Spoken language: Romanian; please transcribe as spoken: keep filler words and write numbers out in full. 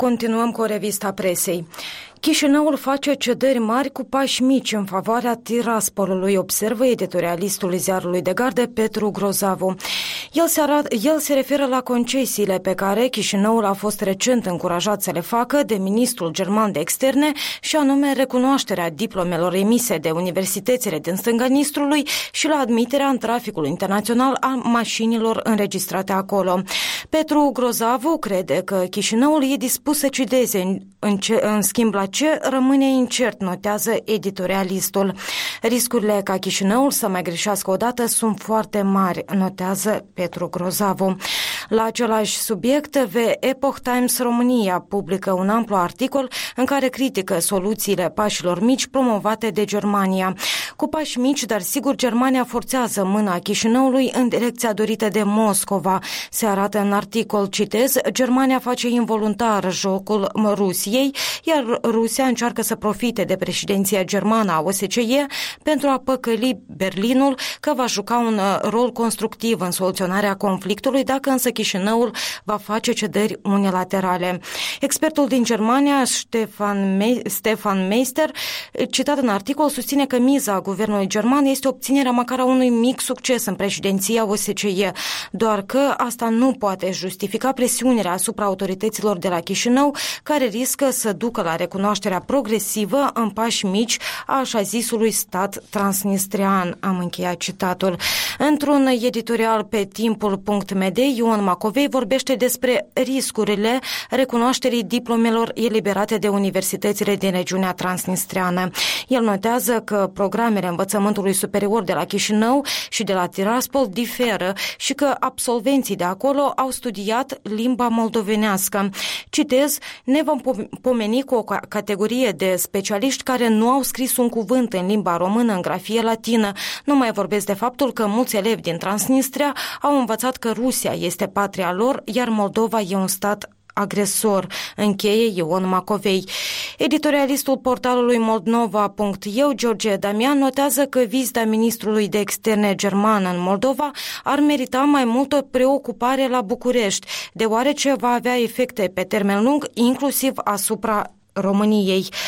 Continuăm cu revista presei. Chișinăul face cedări mari cu pași mici în favoarea Tiraspolului, observă editorialistul ziarului de gardă Petru Grozavu. El se, arat, el se referă la concesiile pe care Chișinăul a fost recent încurajat să le facă de ministrul german de externe și anume recunoașterea diplomelor emise de universitățile din stânga Nistrului și la admiterea în traficul internațional a mașinilor înregistrate acolo. Petru Grozavu crede că Chișinăul e dispus să cedeze, în, în, ce, în schimb la ce rămâne incert, notează editorialistul. Riscurile ca Chișinăul să mai greșească odată sunt foarte mari, notează Petru Grozavu. La același subiect, The Epoch Times România publică un amplu articol în care critică soluțiile pașilor mici promovate de Germania. Cu pași mici, dar sigur, Germania forțează mâna Chișinăului în direcția dorită de Moscova. Se arată în articol, citez, Germania face involuntar jocul Rusiei, iar Rusia încearcă să profite de președinția germană a O S C E pentru a păcăli Berlinul că va juca un rol constructiv în soluționarea conflictului, dacă însă Chișinăul va face cedări unilaterale. Expertul din Germania, Stefan, Me- Stefan Meister, citat în articol, susține că miza guvernului german este obținerea măcar a unui mic succes în președinția O S C E, doar că asta nu poate justifica presiunea asupra autorităților de la Chișinău, care riscă să ducă la recunoașterea progresivă în pași mici a așa zisului stat transnistrian. Am încheiat citatul. Într-un editorial pe timpul punct m d, Ion Macovei vorbește despre riscurile recunoașterii diplomelor eliberate de universitățile din regiunea transnistriană. El notează că programele învățământului superior de la Chișinău și de la Tiraspol diferă și că absolvenții de acolo au studiat limba moldovenească. Citez, ne vom pomeni cu o categorie de specialiști care nu au scris un cuvânt în limba română în grafie latină. Nu mai vorbesc de faptul că mulți elevi din Transnistria au învățat că Rusia este patria lor, iar Moldova e un stat agresor, încheie Ion Macovei. Editorialistul portalului moldova punct e u, George Damian, notează că vizita ministrului de externe german în Moldova ar merita mai multă preocupare la București, deoarece va avea efecte pe termen lung, inclusiv asupra României.